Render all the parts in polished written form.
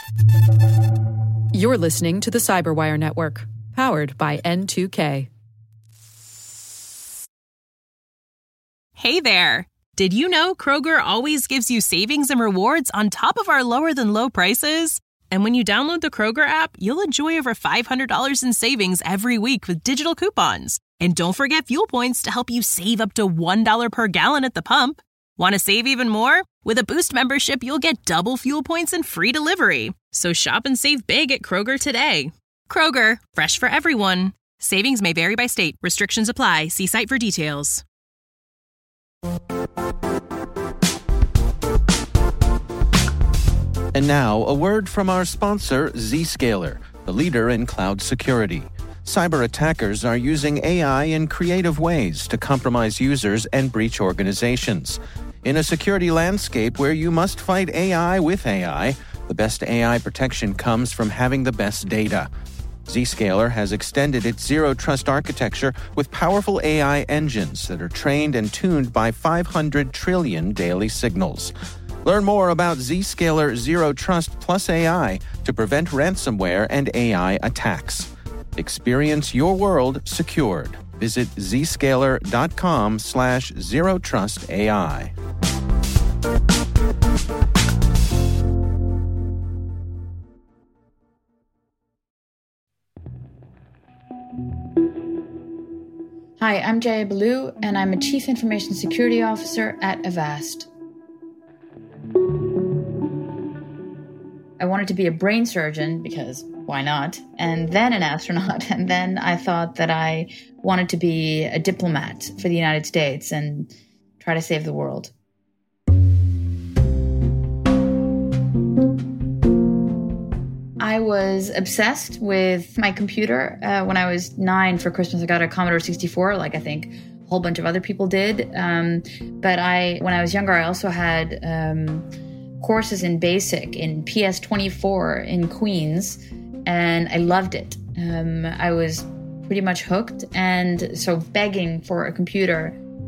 You're listening to the Cyberwire Network, powered by N2K. Hey there! Did you know Kroger always gives you savings and rewards on top of our lower-than-low prices? And when you download the Kroger app, you'll enjoy over $500 in savings every week with digital coupons. And don't forget fuel points to help you save up to $1 per gallon at the pump. Want to save even more? With a Boost membership, you'll get double fuel points and free delivery. So shop and save big at Kroger today. Kroger, fresh for everyone. Savings may vary by state. Restrictions apply. See site for details. And now, a word from our sponsor, Zscaler, the leader in cloud security. Cyber attackers are using AI in creative ways to compromise users and breach organizations. In a security landscape where you must fight AI with AI, the best AI protection comes from having the best data. Zscaler has extended its Zero Trust architecture with powerful AI engines that are trained and tuned by 500 trillion daily signals. Learn more about Zscaler Zero Trust Plus AI to prevent ransomware and AI attacks. Experience your world secured. Visit zscaler.com/zerotrustai. Hi, I'm Jaya Baloo, and I'm a Chief Information Security Officer at Avast. I wanted to be a brain surgeon because why not? And then an astronaut. And then I thought that I wanted to be a diplomat for the United States and try to save the world. I was obsessed with my computer. When I was 9 for Christmas, I got a Commodore 64, like I think a whole bunch of other people did. But when I was younger, I also had courses in BASIC, in PS24 in Queens, and I loved it. I was pretty much hooked, and so begging for a computer.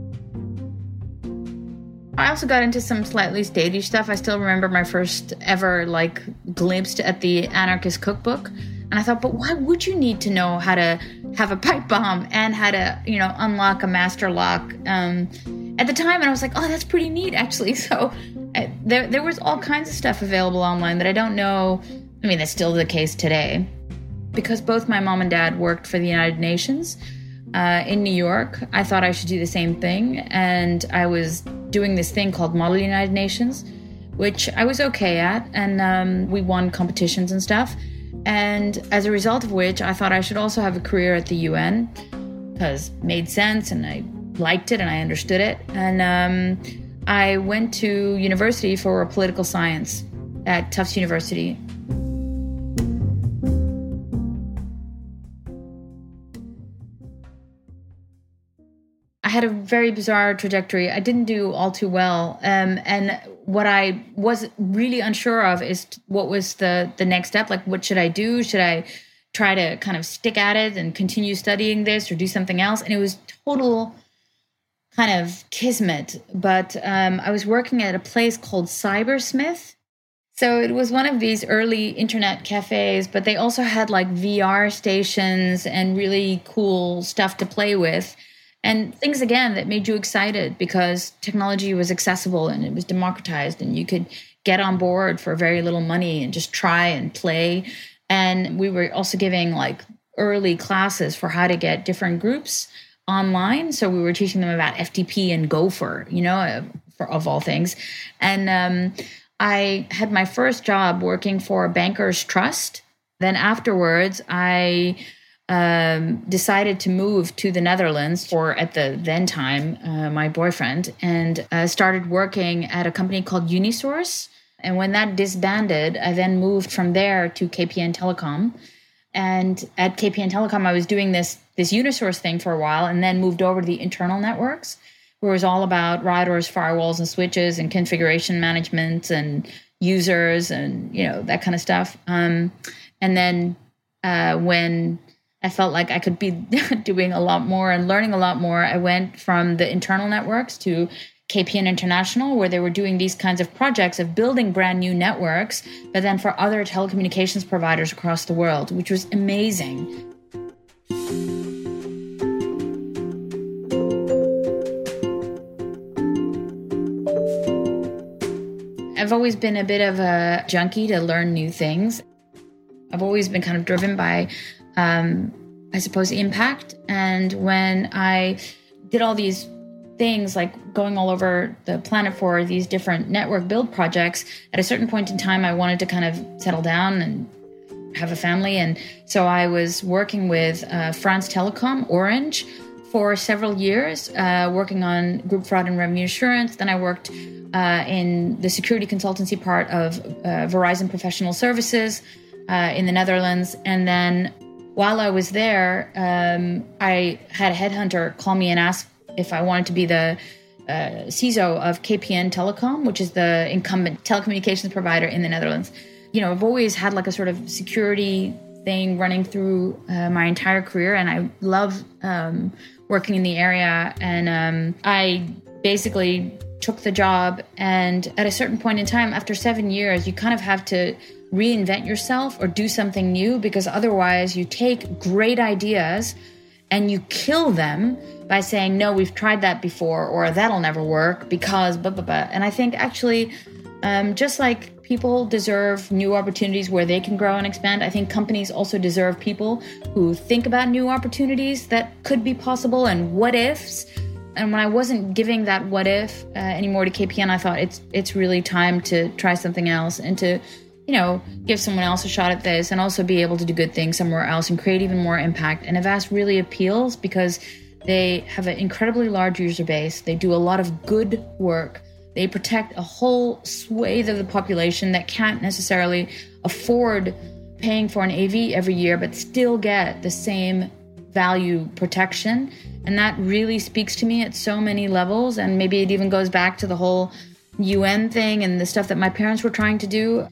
I also got into some slightly stagey stuff. I still remember my first ever glimpse at the Anarchist Cookbook, and I thought, but why would you need to know how to have a pipe bomb and how to, unlock a master lock at the time? And I was like, oh, that's pretty neat, actually. So there was all kinds of stuff available online that I don't know. I mean, that's still the case today. Because both my mom and dad worked for the United Nations in New York, I thought I should do the same thing. And I was doing this thing called Model United Nations, which I was okay at. And we won competitions and stuff. And as a result of which, I thought I should also have a career at the UN, because it made sense and I liked it and I understood it. And I went to university for political science at Tufts University. I had a very bizarre trajectory. I didn't do all too well. And what I was really unsure of is what was the next step. Like, what should I do? Should I try to kind of stick at it and continue studying this or do something else? And it was total kind of kismet. But I was working at a place called Cybersmith. So it was one of these early internet cafes, but they also had like VR stations and really cool stuff to play with. And things, again, that made you excited because technology was accessible and it was democratized and you could get on board for very little money and just try and play. And we were also giving like early classes for how to get different groups online. So we were teaching them about FTP and Gopher, of all things. And I had my first job working for Bankers Trust. Then afterwards, I decided to move to the Netherlands at the then time, my boyfriend, and started working at a company called Unisource. And when that disbanded, I then moved from there to KPN Telecom. And at KPN Telecom, I was doing this Unisource thing for a while and then moved over to the internal networks, where it was all about routers, firewalls, and switches and configuration management and users and, that kind of stuff. And then when I felt like I could be doing a lot more and learning a lot more, I went from the internal networks to KPN International, where they were doing these kinds of projects of building brand new networks, but then for other telecommunications providers across the world, which was amazing. I've always been a bit of a junkie to learn new things. I've always been kind of driven by, I suppose, impact. And when I did all these things like going all over the planet for these different network build projects, at a certain point in time, I wanted to kind of settle down and have a family. And so I was working with France Telecom, Orange, for several years, working on group fraud and revenue assurance. Then I worked in the security consultancy part of Verizon Professional Services in the Netherlands. And then while I was there, I had a headhunter call me and ask if I wanted to be the CISO of KPN Telecom, which is the incumbent telecommunications provider in the Netherlands. You know, I've always had like a sort of security thing running through my entire career, and I love working in the area. And I basically took the job, and at a certain point in time, after 7 years, you kind of have to reinvent yourself or do something new, because otherwise you take great ideas and you kill them by saying, no, we've tried that before, or that'll never work because blah, blah, blah. And I think actually, just like people deserve new opportunities where they can grow and expand, I think companies also deserve people who think about new opportunities that could be possible and what ifs. And when I wasn't giving that what if anymore to KPN, I thought it's really time to try something else and to, you know, give someone else a shot at this and also be able to do good things somewhere else and create even more impact. And Avast really appeals because they have an incredibly large user base. They do a lot of good work. They protect a whole swathe of the population that can't necessarily afford paying for an AV every year, but still get the same value protection. And that really speaks to me at so many levels. And maybe it even goes back to the whole UN thing and the stuff that my parents were trying to do.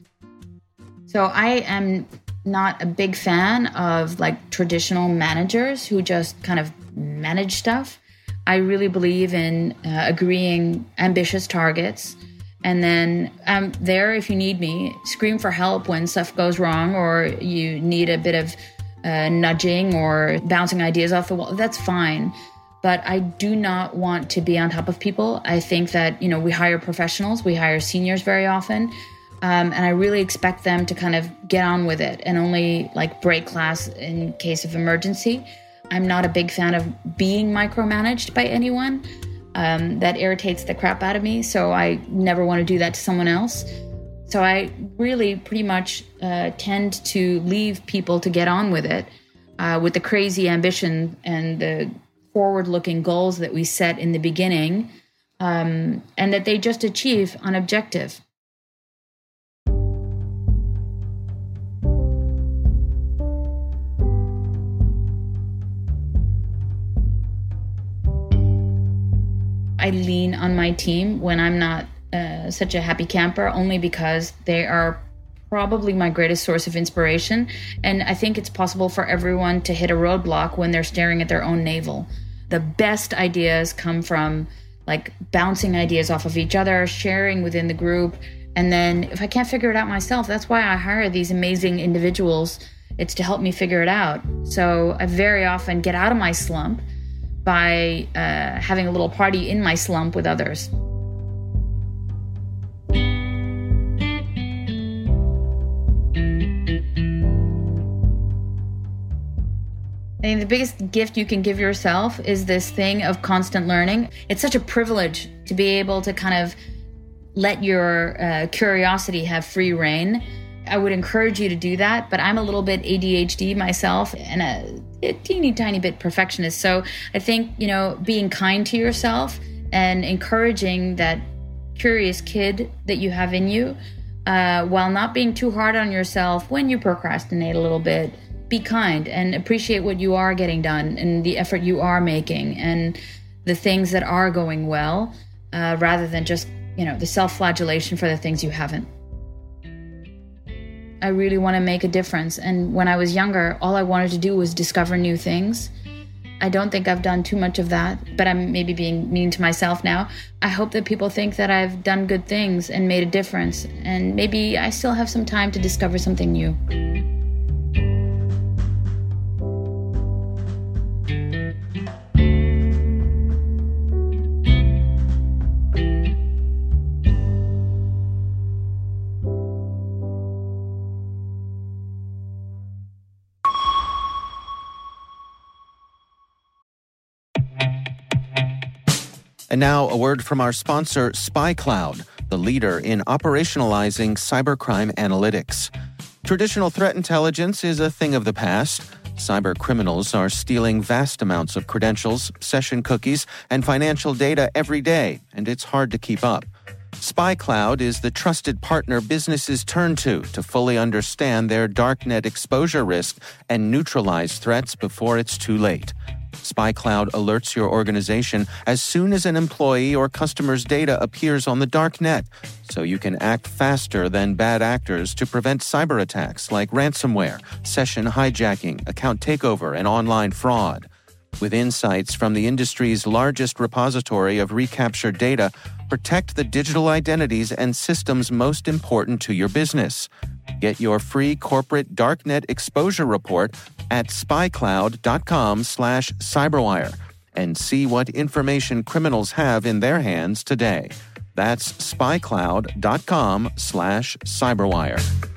So I am not a big fan of like traditional managers who just kind of manage stuff. I really believe in agreeing ambitious targets. And then I'm there if you need me. Scream for help when stuff goes wrong or you need a bit of nudging or bouncing ideas off the wall. That's fine. But I do not want to be on top of people. I think that, you know, we hire professionals, we hire seniors very often. And I really expect them to kind of get on with it and only like break class in case of emergency. I'm not a big fan of being micromanaged by anyone. That irritates the crap out of me. So I never want to do that to someone else. So I really pretty much tend to leave people to get on with it with the crazy ambition and the forward-looking goals that we set in the beginning and that they just achieve on objective. I lean on my team when I'm not such a happy camper, only because they are probably my greatest source of inspiration. And I think it's possible for everyone to hit a roadblock when they're staring at their own navel. The best ideas come from like bouncing ideas off of each other, sharing within the group. And then if I can't figure it out myself, that's why I hire these amazing individuals. It's to help me figure it out. So I very often get out of my slump by having a little party in my slump with others. I think the biggest gift you can give yourself is this thing of constant learning. It's such a privilege to be able to kind of let your curiosity have free rein. I would encourage you to do that, but I'm a little bit ADHD myself and a teeny tiny bit perfectionist. So I think, you know, being kind to yourself and encouraging that curious kid that you have in you, while not being too hard on yourself when you procrastinate a little bit. Be kind and appreciate what you are getting done and the effort you are making and the things that are going well, rather than just, you know, the self-flagellation for the things you haven't. I really want to make a difference. And when I was younger, all I wanted to do was discover new things. I don't think I've done too much of that, but I'm maybe being mean to myself now. I hope that people think that I've done good things and made a difference, and maybe I still have some time to discover something new. And now, a word from our sponsor, SpyCloud, the leader in operationalizing cybercrime analytics. Traditional threat intelligence is a thing of the past. Cyber criminals are stealing vast amounts of credentials, session cookies, and financial data every day, and it's hard to keep up. SpyCloud is the trusted partner businesses turn to fully understand their darknet exposure risk and neutralize threats before it's too late. SpyCloud alerts your organization as soon as an employee or customer's data appears on the dark net, so you can act faster than bad actors to prevent cyber attacks like ransomware, session hijacking, account takeover, and online fraud. With insights from the industry's largest repository of recaptured data, protect the digital identities and systems most important to your business. Get your free corporate darknet exposure report at spycloud.com/cyberwire and see what information criminals have in their hands today. That's spycloud.com/cyberwire.